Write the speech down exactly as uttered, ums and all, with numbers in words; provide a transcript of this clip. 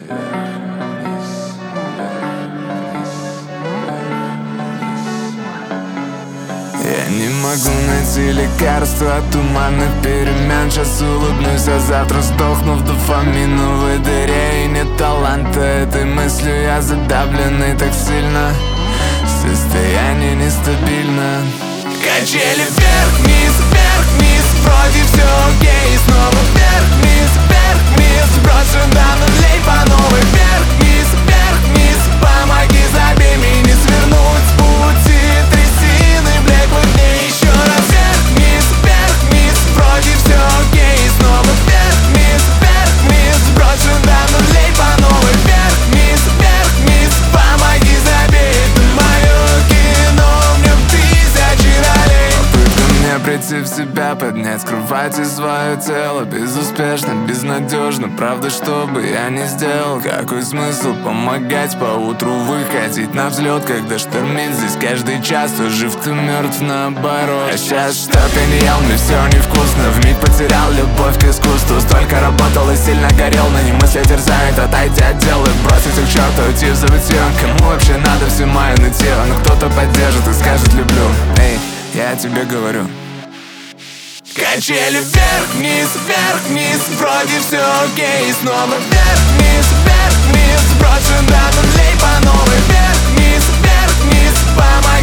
Я не могу найти лекарства от туманных перемен. Сейчас улыбнусь, а завтра сдохну в дофаминовой дыре. И нет таланта этой мыслью, я задавленный так сильно. Состояние нестабильно. Качели вверх-вниз, вверх-вниз, вроде все окей. И снова вверх-вниз, вверх-вниз, сброшу до нулей по новой. Вверх-вниз, вверх-вниз, помоги, забей меня, не свернуть с пути трясины блеклых дней. Еще раз вверх-вниз, вверх-вниз, вроде все окей. И снова вверх-вниз, вверх-вниз, сброшу до нулей по новой. Вверх-вниз, вверх-вниз, помоги, забей, это мое кино, мне в тысячи ролей. Попытка мне прийти в себя, поднять с кровати свое тело. Безуспешно, безнадежно, правда, что бы я ни сделал. Какой смысл помогать поутру выходить на взлет, когда штормит здесь каждый час. То жив, ты мертв, наоборот. А сейчас чтоб я не ел, мне все невкусно. Вмиг потерял любовь к искусству. Столько работал и сильно горел, но не мысли терзают. Отойти от дел и бросить их к черту, уйти в забытье. Кому вообще надо все мое нытье? Но кто-то поддержит и скажет люблю. Эй, я тебе говорю. Качели вверх-вниз, вверх-вниз, вроде все окей. И снова вверх-вниз, вверх-вниз, сброшу до нулей по новой. Вверх-вниз, вверх-вниз, помоги.